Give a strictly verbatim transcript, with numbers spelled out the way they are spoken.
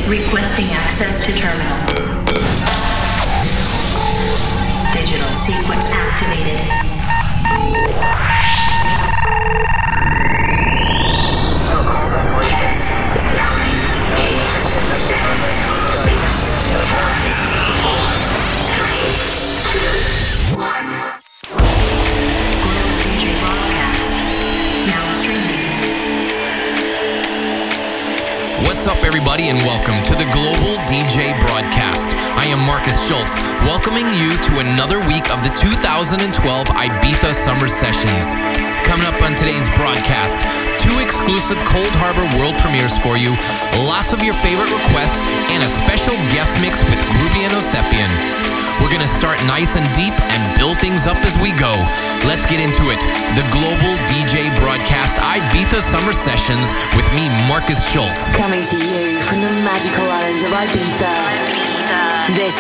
Requesting access to terminal. Digital sequence activated. What's up, everybody, and welcome to the Global D J Broadcast. I am Marcus Schultz, welcoming you to another week of the two thousand twelve Ibiza Summer Sessions. Coming up on today's broadcast, two exclusive Cold Harbor world premieres for you, lots of your favorite requests, and a special guest mix with Groovy and Osepian. We're going to start nice and deep and build things up as we go. Let's get into it. The Global D J Broadcast Ibiza Summer Sessions with me, Marcus Schultz. Coming to you from the magical islands of Ibiza. Ibiza. This